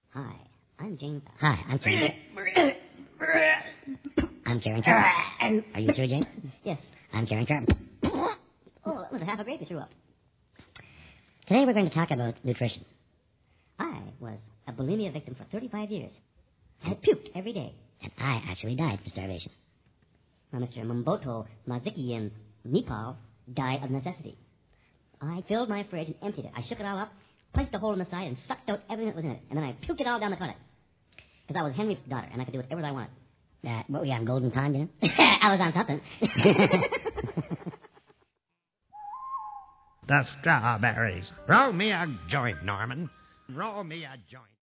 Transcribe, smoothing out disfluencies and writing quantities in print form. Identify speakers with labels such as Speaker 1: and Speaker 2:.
Speaker 1: Hi, I'm James.
Speaker 2: Hi, I'm Karen. I'm Karen Sharp. Are you too, James?
Speaker 1: Yes.
Speaker 2: I'm Karen Sharp.
Speaker 1: Oh, that was a half a grape you threw up.
Speaker 2: Today we're going to talk about nutrition.
Speaker 1: I was a bulimia victim for 35 years. I puked every day.
Speaker 2: And I actually died from starvation.
Speaker 1: Now, Mr. Mumboto Maziki in Nepal died of necessity. I filled my fridge and emptied it. I shook it all up, punched a hole in the side, and sucked out everything that was in it. And then I puked it all down the toilet. Because I was Henry's daughter, and I could do whatever I wanted.
Speaker 2: What were you on, Golden Pond, you know?
Speaker 1: I was on something.
Speaker 3: The strawberries. Roll me a joint, Norman. Roll me a joint.